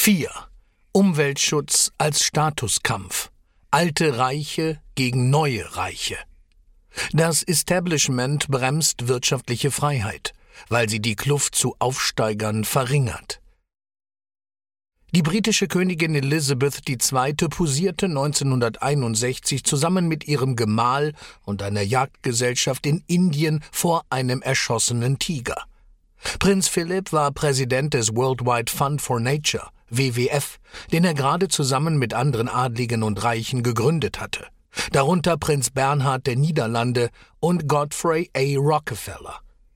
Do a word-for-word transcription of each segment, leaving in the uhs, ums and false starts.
vier. Umweltschutz als Statuskampf. Alte Reiche gegen neue Reiche. Das Establishment bremst wirtschaftliche Freiheit, weil sie die Kluft zu Aufsteigern verringert. Die britische Königin Elizabeth die Zweite posierte neunzehnhunderteinundsechzig zusammen mit ihrem Gemahl und einer Jagdgesellschaft in Indien vor einem erschossenen Tiger. Prinz Philipp war Präsident des Worldwide Fund for Nature, W W F, den er gerade zusammen mit anderen Adligen und Reichen gegründet hatte, darunter Prinz Bernhard der Niederlande und Godfrey A. Rockefeller.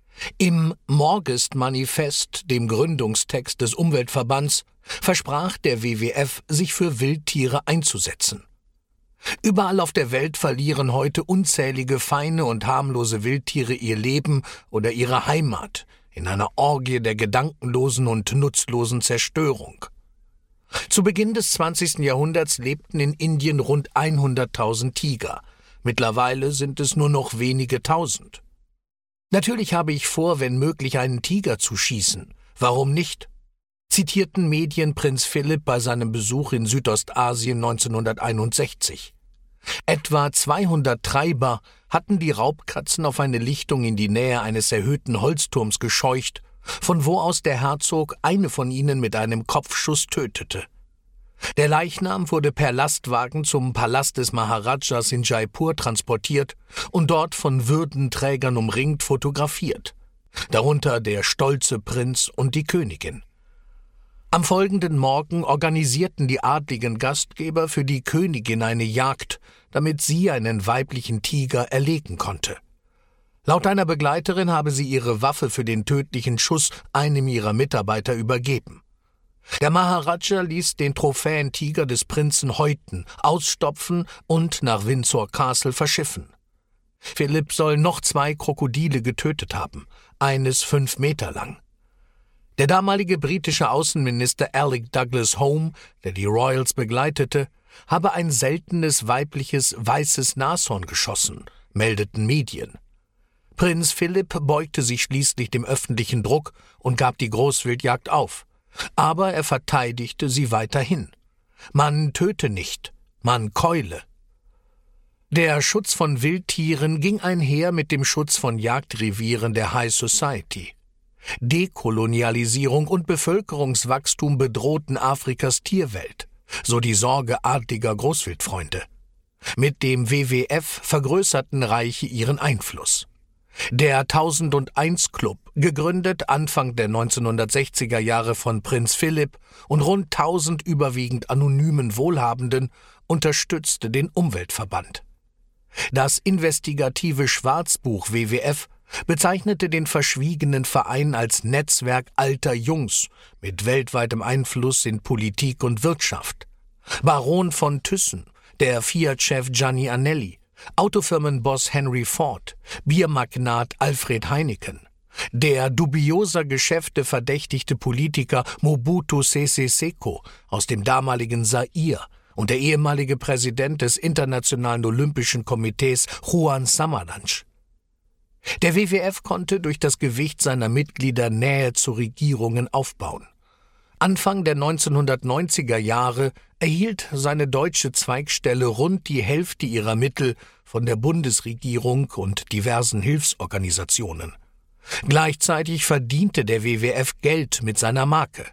Im Morgest-Manifest, dem Gründungstext des Umweltverbands, versprach der W W F, sich für Wildtiere einzusetzen. Überall auf der Welt verlieren heute unzählige feine und harmlose Wildtiere ihr Leben oder ihre Heimat in einer Orgie der gedankenlosen und nutzlosen Zerstörung. Zu Beginn des zwanzigsten Jahrhunderts lebten in Indien rund hunderttausend Tiger. Mittlerweile sind es nur noch wenige Tausend. Natürlich habe ich vor, wenn möglich einen Tiger zu schießen. Warum nicht? Zitierten Medien Prinz Philipp bei seinem Besuch in Südostasien neunzehnhunderteinundsechzig. Etwa zweihundert Treiber hatten die Raubkatzen auf eine Lichtung in die Nähe eines erhöhten Holzturms gescheucht, von wo aus der Herzog eine von ihnen mit einem Kopfschuss tötete. Der Leichnam wurde per Lastwagen zum Palast des Maharajas in Jaipur transportiert und dort von Würdenträgern umringt fotografiert, darunter der stolze Prinz und die Königin. Am folgenden Morgen organisierten die adligen Gastgeber für die Königin eine Jagd, damit sie einen weiblichen Tiger erlegen konnte. Laut einer Begleiterin habe sie ihre Waffe für den tödlichen Schuss einem ihrer Mitarbeiter übergeben. Der Maharaja ließ den Trophäentiger des Prinzen häuten, ausstopfen und nach Windsor Castle verschiffen. Philipp soll noch zwei Krokodile getötet haben, eines fünf Meter lang. Der damalige britische Außenminister Alec Douglas Home, der die Royals begleitete, habe ein seltenes weibliches weißes Nashorn geschossen, meldeten Medien. Prinz Philipp beugte sich schließlich dem öffentlichen Druck und gab die Großwildjagd auf. Aber er verteidigte sie weiterhin. Man töte nicht, man keule. Der Schutz von Wildtieren ging einher mit dem Schutz von Jagdrevieren der High Society. Dekolonialisierung und Bevölkerungswachstum bedrohten Afrikas Tierwelt, so die Sorge adliger Großwildfreunde. Mit dem W W F vergrößerten Reiche ihren Einfluss. Der Tausendeins Club, gegründet Anfang der neunzehnhundertsechziger Jahre von Prinz Philipp und rund tausend überwiegend anonymen Wohlhabenden, unterstützte den Umweltverband. Das investigative Schwarzbuch W W F bezeichnete den verschwiegenen Verein als Netzwerk alter Jungs mit weltweitem Einfluss in Politik und Wirtschaft. Baron von Thyssen, der Fiat-Chef Gianni Agnelli, Autofirmenboss Henry Ford, Biermagnat Alfred Heineken, der dubioser Geschäfte verdächtigte Politiker Mobutu Sese Seko aus dem damaligen Zaire und der ehemalige Präsident des Internationalen Olympischen Komitees Juan Samaranch. Der W W F konnte durch das Gewicht seiner Mitglieder Nähe zu Regierungen aufbauen. Anfang der neunzehnhundertneunziger Jahre erhielt seine deutsche Zweigstelle rund die Hälfte ihrer Mittel von der Bundesregierung und diversen Hilfsorganisationen. Gleichzeitig verdiente der W W F Geld mit seiner Marke.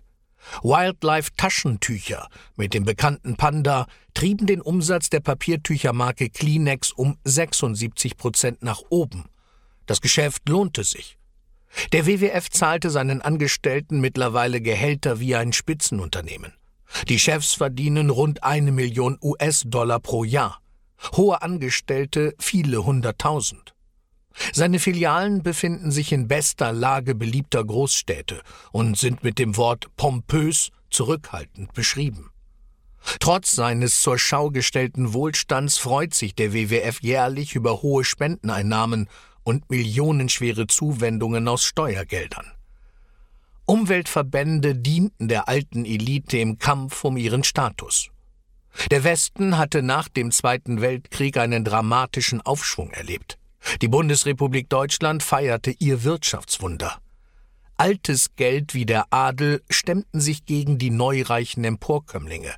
Wildlife-Taschentücher mit dem bekannten Panda trieben den Umsatz der Papiertüchermarke Kleenex um sechsundsiebzig Prozent nach oben. Das Geschäft lohnte sich. Der W W F zahlte seinen Angestellten mittlerweile Gehälter wie ein Spitzenunternehmen. Die Chefs verdienen rund eine Million U S-Dollar pro Jahr. Hohe Angestellte viele hunderttausend. Seine Filialen befinden sich in bester Lage beliebter Großstädte und sind mit dem Wort pompös zurückhaltend beschrieben. Trotz seines zur Schau gestellten Wohlstands freut sich der W W F jährlich über hohe Spendeneinnahmen und millionenschwere Zuwendungen aus Steuergeldern. Umweltverbände dienten der alten Elite im Kampf um ihren Status. Der Westen hatte nach dem Zweiten Weltkrieg einen dramatischen Aufschwung erlebt. Die Bundesrepublik Deutschland feierte ihr Wirtschaftswunder. Altes Geld wie der Adel stemmten sich gegen die neureichen Emporkömmlinge.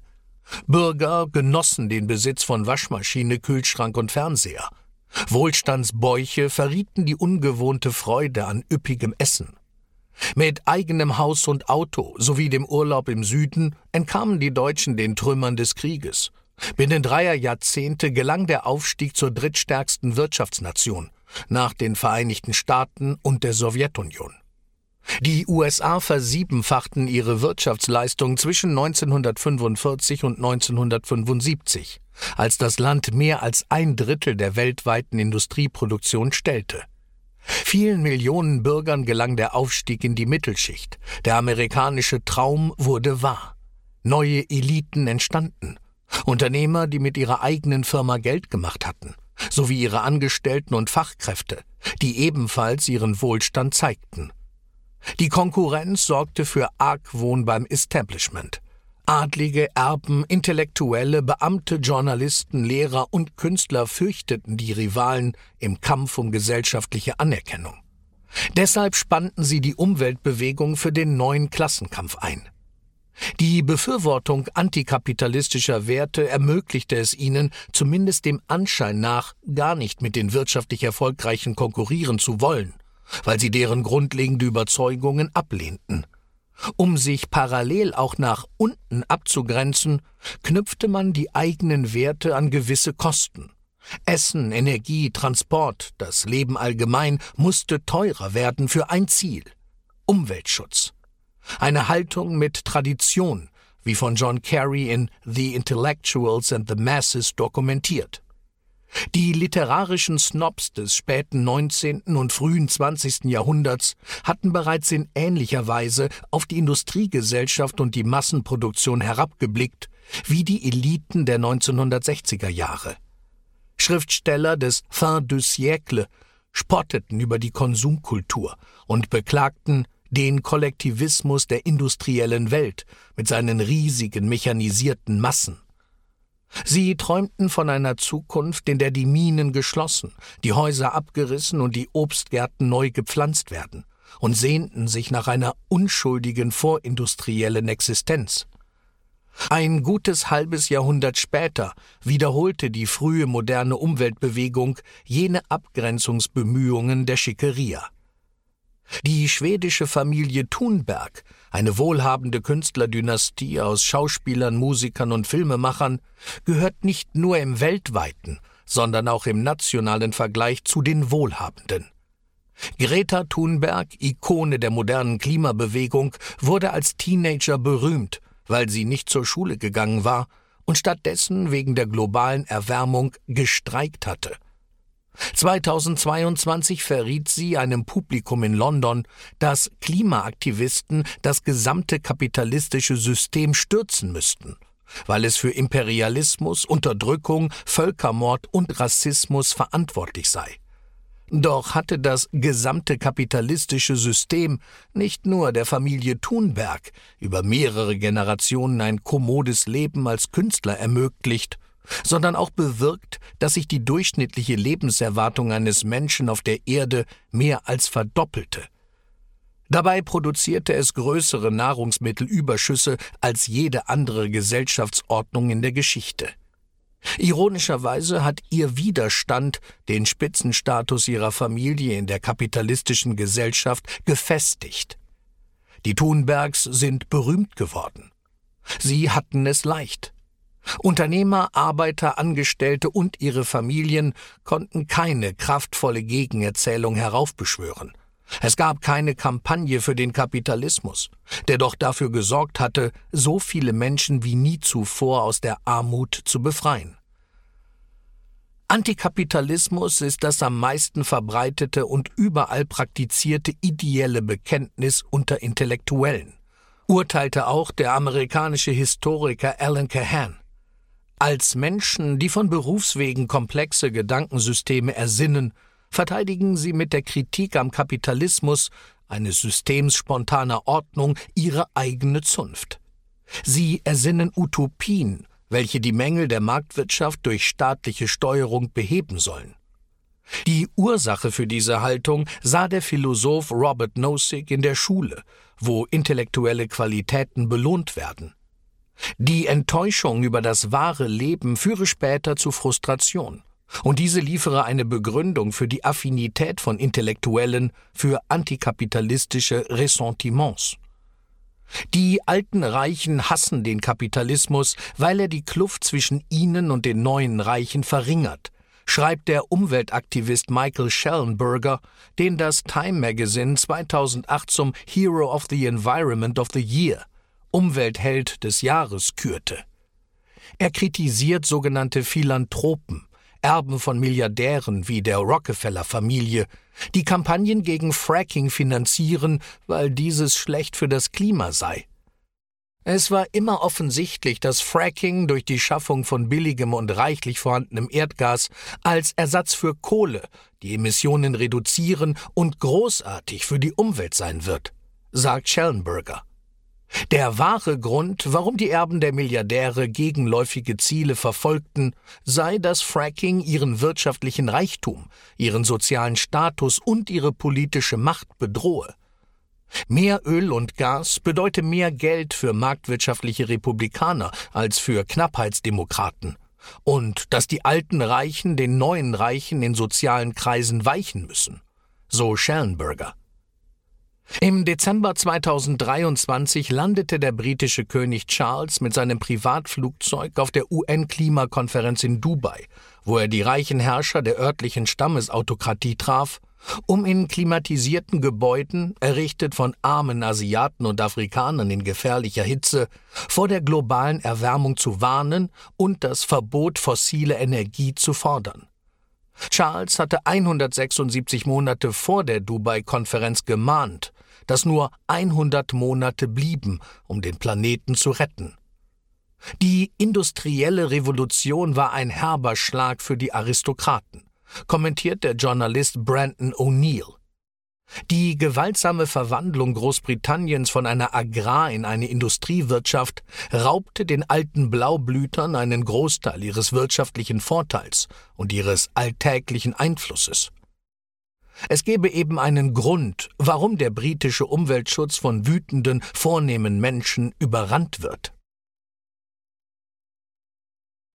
Bürger genossen den Besitz von Waschmaschine, Kühlschrank und Fernseher. Wohlstandsbäuche verrieten die ungewohnte Freude an üppigem Essen. Mit eigenem Haus und Auto sowie dem Urlaub im Süden entkamen die Deutschen den Trümmern des Krieges. Binnen dreier Jahrzehnte gelang der Aufstieg zur drittstärksten Wirtschaftsnation, nach den Vereinigten Staaten und der Sowjetunion. Die U S A versiebenfachten ihre Wirtschaftsleistung zwischen neunzehnhundertfünfundvierzig und neunzehnhundertfünfundsiebzig, als das Land mehr als ein Drittel der weltweiten Industrieproduktion stellte. Vielen Millionen Bürgern gelang der Aufstieg in die Mittelschicht. Der amerikanische Traum wurde wahr. Neue Eliten entstanden. Unternehmer, die mit ihrer eigenen Firma Geld gemacht hatten, sowie ihre Angestellten und Fachkräfte, die ebenfalls ihren Wohlstand zeigten. Die Konkurrenz sorgte für Argwohn beim Establishment. Adlige, Erben, Intellektuelle, Beamte, Journalisten, Lehrer und Künstler fürchteten die Rivalen im Kampf um gesellschaftliche Anerkennung. Deshalb spannten sie die Umweltbewegung für den neuen Klassenkampf ein. Die Befürwortung antikapitalistischer Werte ermöglichte es ihnen, zumindest dem Anschein nach, gar nicht mit den wirtschaftlich Erfolgreichen konkurrieren zu wollen, weil sie deren grundlegende Überzeugungen ablehnten. Um sich parallel auch nach unten abzugrenzen, knüpfte man die eigenen Werte an gewisse Kosten. Essen, Energie, Transport, das Leben allgemein musste teurer werden für ein Ziel: Umweltschutz. Eine Haltung mit Tradition, wie von John Kerry in The Intellectuals and the Masses dokumentiert. Die literarischen Snobs des späten neunzehnten und frühen zwanzigsten Jahrhunderts hatten bereits in ähnlicher Weise auf die Industriegesellschaft und die Massenproduktion herabgeblickt, wie die Eliten der neunzehnhundertsechziger Jahre. Schriftsteller des Fin de siècle spotteten über die Konsumkultur und beklagten den Kollektivismus der industriellen Welt mit seinen riesigen mechanisierten Massen. Sie träumten von einer Zukunft, in der die Minen geschlossen, die Häuser abgerissen und die Obstgärten neu gepflanzt werden, und sehnten sich nach einer unschuldigen vorindustriellen Existenz. Ein gutes halbes Jahrhundert später wiederholte die frühe moderne Umweltbewegung jene Abgrenzungsbemühungen der Schickeria. Die schwedische Familie Thunberg, eine wohlhabende Künstlerdynastie aus Schauspielern, Musikern und Filmemachern, gehört nicht nur im weltweiten, sondern auch im nationalen Vergleich zu den Wohlhabenden. Greta Thunberg, Ikone der modernen Klimabewegung, wurde als Teenager berühmt, weil sie nicht zur Schule gegangen war und stattdessen wegen der globalen Erwärmung gestreikt hatte. zweitausendzweiundzwanzig verriet sie einem Publikum in London, dass Klimaaktivisten das gesamte kapitalistische System stürzen müssten, weil es für Imperialismus, Unterdrückung, Völkermord und Rassismus verantwortlich sei. Doch hatte das gesamte kapitalistische System nicht nur der Familie Thunberg über mehrere Generationen ein kommodes Leben als Künstler ermöglicht, sondern auch bewirkt, dass sich die durchschnittliche Lebenserwartung eines Menschen auf der Erde mehr als verdoppelte. Dabei produzierte es größere Nahrungsmittelüberschüsse als jede andere Gesellschaftsordnung in der Geschichte. Ironischerweise hat ihr Widerstand den Spitzenstatus ihrer Familie in der kapitalistischen Gesellschaft gefestigt. Die Thunbergs sind berühmt geworden. Sie hatten es leicht. Unternehmer, Arbeiter, Angestellte und ihre Familien konnten keine kraftvolle Gegenerzählung heraufbeschwören. Es gab keine Kampagne für den Kapitalismus, der doch dafür gesorgt hatte, so viele Menschen wie nie zuvor aus der Armut zu befreien. Antikapitalismus ist das am meisten verbreitete und überall praktizierte ideelle Bekenntnis unter Intellektuellen, urteilte auch der amerikanische Historiker Alan Cahan. Als Menschen, die von Berufswegen komplexe Gedankensysteme ersinnen, verteidigen sie mit der Kritik am Kapitalismus, eines Systems spontaner Ordnung, ihre eigene Zunft. Sie ersinnen Utopien, welche die Mängel der Marktwirtschaft durch staatliche Steuerung beheben sollen. Die Ursache für diese Haltung sah der Philosoph Robert Nozick in der Schule, wo intellektuelle Qualitäten belohnt werden. Die Enttäuschung über das wahre Leben führe später zu Frustration, und diese liefere eine Begründung für die Affinität von Intellektuellen für antikapitalistische Ressentiments. Die alten Reichen hassen den Kapitalismus, weil er die Kluft zwischen ihnen und den neuen Reichen verringert, schreibt der Umweltaktivist Michael Shellenberger, den das Time Magazine zweitausendacht zum Hero of the Environment of the Year, Umweltheld des Jahres, kürte. Er kritisiert sogenannte Philanthropen, Erben von Milliardären wie der Rockefeller-Familie, die Kampagnen gegen Fracking finanzieren, weil dieses schlecht für das Klima sei. Es war immer offensichtlich, dass Fracking durch die Schaffung von billigem und reichlich vorhandenem Erdgas als Ersatz für Kohle die Emissionen reduzieren und großartig für die Umwelt sein wird, sagt Shellenberger. Der wahre Grund, warum die Erben der Milliardäre gegenläufige Ziele verfolgten, sei, dass Fracking ihren wirtschaftlichen Reichtum, ihren sozialen Status und ihre politische Macht bedrohe. Mehr Öl und Gas bedeute mehr Geld für marktwirtschaftliche Republikaner als für Knappheitsdemokraten, und dass die alten Reichen den neuen Reichen in sozialen Kreisen weichen müssen, so Shellenberger. Im Dezember zweitausenddreiundzwanzig landete der britische König Charles mit seinem Privatflugzeug auf der U N-Klimakonferenz in Dubai, wo er die reichen Herrscher der örtlichen Stammesautokratie traf, um in klimatisierten Gebäuden, errichtet von armen Asiaten und Afrikanern in gefährlicher Hitze, vor der globalen Erwärmung zu warnen und das Verbot fossiler Energie zu fordern. Charles hatte hundertsechsundsiebzig Monate vor der Dubai-Konferenz gemahnt, dass nur hundert Monate blieben, um den Planeten zu retten. Die industrielle Revolution war ein herber Schlag für die Aristokraten, kommentiert der Journalist Brandon O'Neill. Die gewaltsame Verwandlung Großbritanniens von einer Agrar- in eine Industriewirtschaft raubte den alten Blaublütern einen Großteil ihres wirtschaftlichen Vorteils und ihres alltäglichen Einflusses. Es gebe eben einen Grund, warum der britische Umweltschutz von wütenden, vornehmen Menschen überrannt wird.